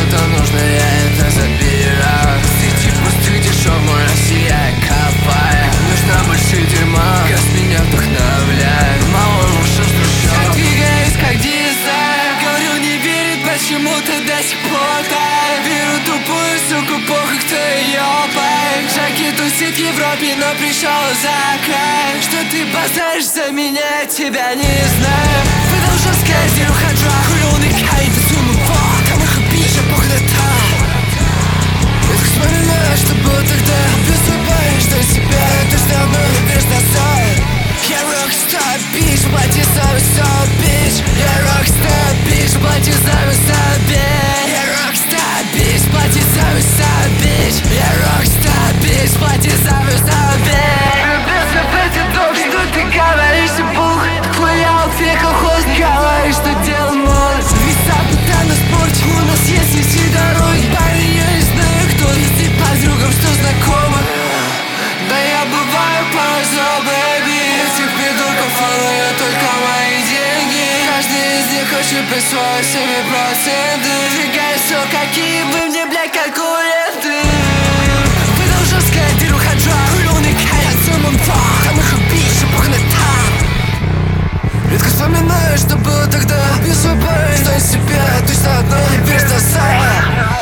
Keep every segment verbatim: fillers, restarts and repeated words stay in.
что нужно, я это забираю. Среди пустых дешевой Россия копаю. Нужно больше дерьма, газ меня вдохновляет. Мало лучше с трущоб, двигаюсь как дизайн. Говорю, не верит, почему ты до сих пор так. Беру тупую суку, похуй, кто ее пай. Жаки тусит в Европе, но пришел закат. Что ты базаришь за меня, я тебя не знаю. Выдал жесткая зеруха драк. Хуй уникай, ты сумму вот. Там их убийша, пухлета. Редко вспоминаю, что было тогда. Без улыбай, что себя, это ж давно не без насад. Я рокстар, бич, плати за высот, бич. Я рокстар, бич, плати за высот, бич. Я рокстар, бич, плати за высот, бич. Я рокстар, бич, плати за высот, бич. Влюбился в эти дом, что ты говоришь, и бух. Хуя у всех колхозник, говоришь, что дело молодость. Виса пытана спорте, у нас есть вести дороги. Парень, я не знаю, кто вести подругам, что знакомо. Да я бываю порой зло, бэйби. Этих придурков волнуют только мои деньги. Каждый из них хочет присвоить себе проценты. Фигай все, какие вы мне, блядь, конкуренты. Выдал жесткая деруха драк. Хуй уникай, от сумму вот. Там их убийши, пухлета. Редко вспоминаю, что было тогда. Без улыбай, стой себя, точно одно не без досада.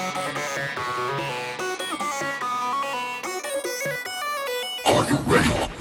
Are you ready?